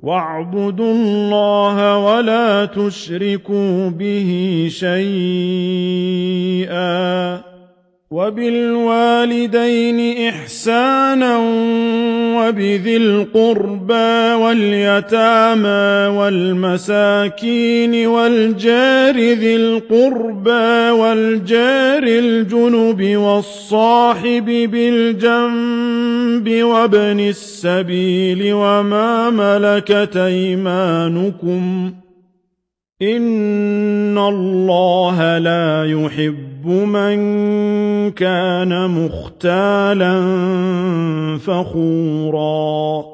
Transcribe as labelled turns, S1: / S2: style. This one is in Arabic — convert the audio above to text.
S1: وَاعْبُدُوا اللَّهَ وَلَا تُشْرِكُوا بِهِ شَيْئًا وَبِالْوَالِدَيْنِ إِحْسَانًا وَبِذِي الْقُرْبَىٰ وَالْيَتَامَىٰ وَالْمَسَاكِينِ وَالْجَارِ ذِي الْقُرْبَىٰ وَالْجَارِ الْجُنُبِ وَالصَّاحِبِ بِالْجَنبِ وَابْنِ السَّبِيلِ وَمَا مَلَكَتْ أَيْمَانُكُمْ ۗ إِنَّ اللَّهَ لَا يُحِبُّ مَن كَانَ مُخْتَالًا فَخُورًا